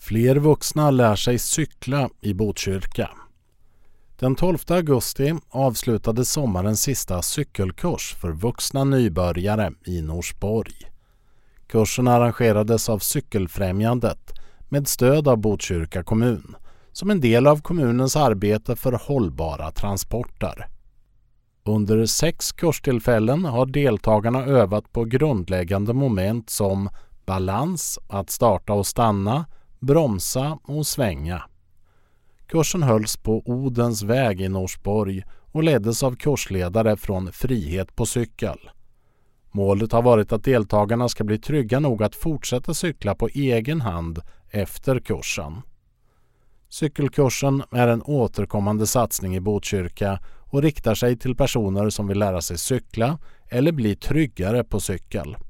Fler vuxna lär sig cykla i Botkyrka. Den 12 augusti avslutades sommarens sista cykelkurs för vuxna nybörjare i Norsborg. Kursen arrangerades av Cykelfrämjandet med stöd av Botkyrka kommun som en del av kommunens arbete för hållbara transporter. Under 6 kurstillfällen har deltagarna övat på grundläggande moment som balans, att starta och stanna, bromsa och svänga. Kursen hölls på Odens väg i Norsborg och leddes av kursledare från Frihet på cykel. Målet har varit att deltagarna ska bli trygga nog att fortsätta cykla på egen hand efter kursen. Cykelkursen är en återkommande satsning i Botkyrka och riktar sig till personer som vill lära sig cykla eller bli tryggare på cykel.